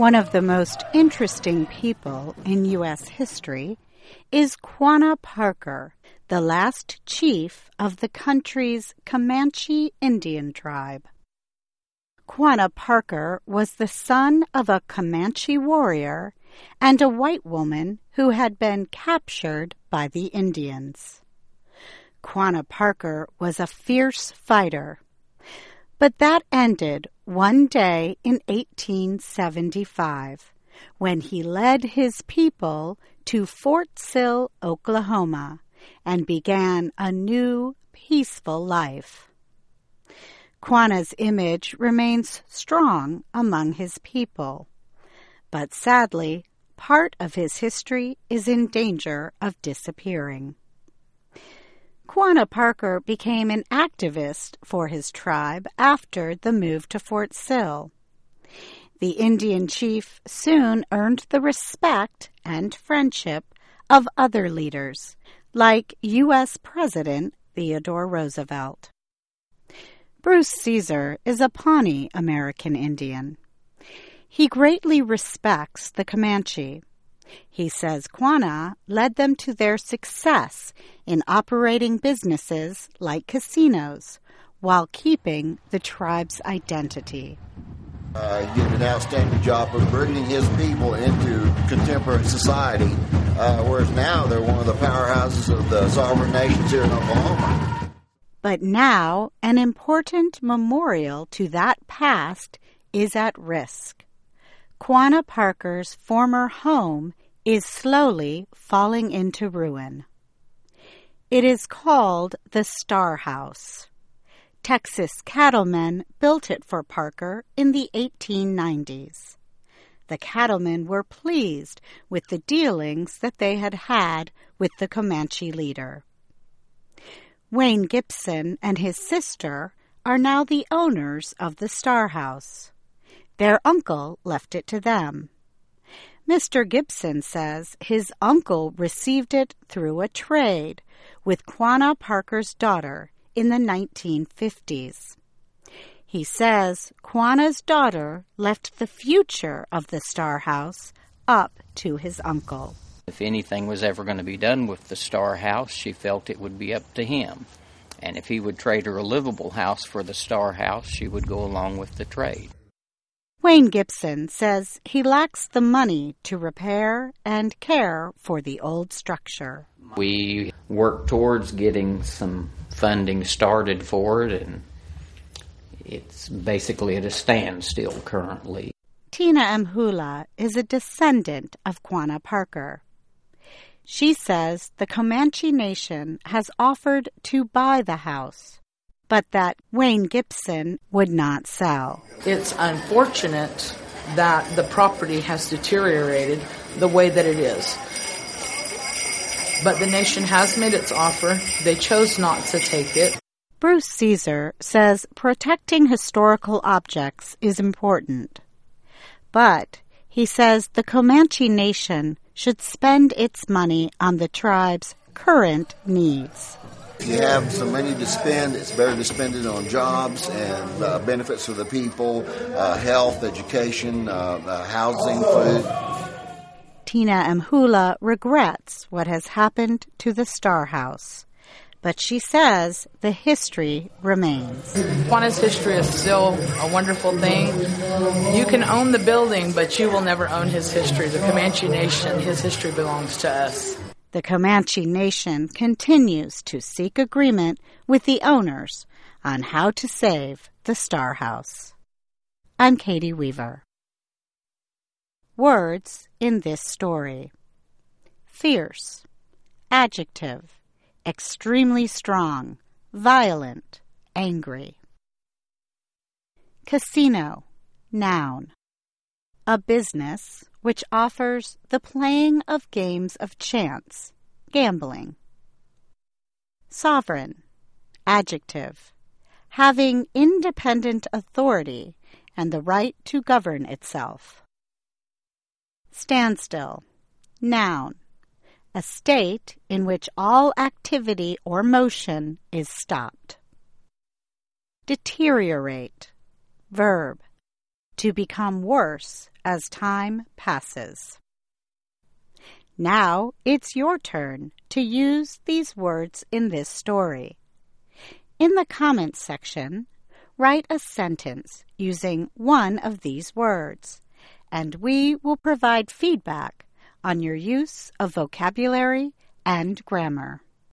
One of the most interesting people in U.S. history is Quanah Parker, the last chief of the country's Comanche Indian tribe. Quanah Parker was the son of a Comanche warrior and a white woman who had been captured by the Indians. Quanah Parker was a fierce fighter, but that ended one day in 1875 when he led his people to Fort Sill, Oklahoma, and began a new, peaceful life. Quanah's image remains strong among his people, but sadly, part of his history is in danger of disappearing. Quanah Parker became an activist for his tribe after the move to Fort Sill. The Indian chief soon earned the respect and friendship of other leaders, like U.S. President Theodore Roosevelt. Bruce Caesar is a Pawnee American Indian. He greatly respects the Comanche. He says Quanah led them to their success in operating businesses like casinos while keeping the tribe's identity. He did an outstanding job of bringing his people into contemporary society, whereas now they're one of the powerhouses of the sovereign nations here in Oklahoma. But now an important memorial to that past is at risk. Quanah Parker's former home is slowly falling into ruin. It is called the Star House. Texas cattlemen built it for Parker in the 1890s. The cattlemen were pleased with the dealings that they had had with the Comanche leader. Wayne Gibson and his sister are now the owners of the Star House. Their uncle left it to them. Mr. Gibson says his uncle received it through a trade with Quanah Parker's daughter in the 1950s. He says Quanah's daughter left the future of the Star House up to his uncle. If anything was ever going to be done with the Star House, she felt it would be up to him. And if he would trade her a livable house for the Star House, she would go along with the trade. Wayne Gibson says he lacks the money to repair and care for the old structure. We worked towards getting some funding started for it, and it's basically at a standstill currently. Tina Mhula is a descendant of Quanah Parker. She says the Comanche Nation has offered to buy the house, but that Wayne Gibson would not sell. It's unfortunate that the property has deteriorated the way that it is. But the nation has made its offer. They chose not to take it. Bruce Caesar says protecting historical objects is important. But he says the Comanche Nation should spend its money on the tribe's current needs. If you have some money to spend, it's better to spend it on jobs and benefits for the people, health, education, housing, food. Tina Mhula regrets what has happened to the Star House, but she says the history remains. Quanah's history is still a wonderful thing. You can own the building, but you will never own his history. The Comanche Nation, his history belongs to us. The Comanche Nation continues to seek agreement with the owners on how to save the Star House. I'm Katie Weaver. Words in this story: fierce, adjective, extremely strong, violent, angry. Casino, noun, a business which offers the playing of games of chance, gambling. Sovereign, adjective, having independent authority and the right to govern itself. Standstill, noun, a state in which all activity or motion is stopped. Deteriorate, verb, to become worse as time passes. Now it's your turn to use these words in this story. In the comments section, write a sentence using one of these words, and we will provide feedback on your use of vocabulary and grammar.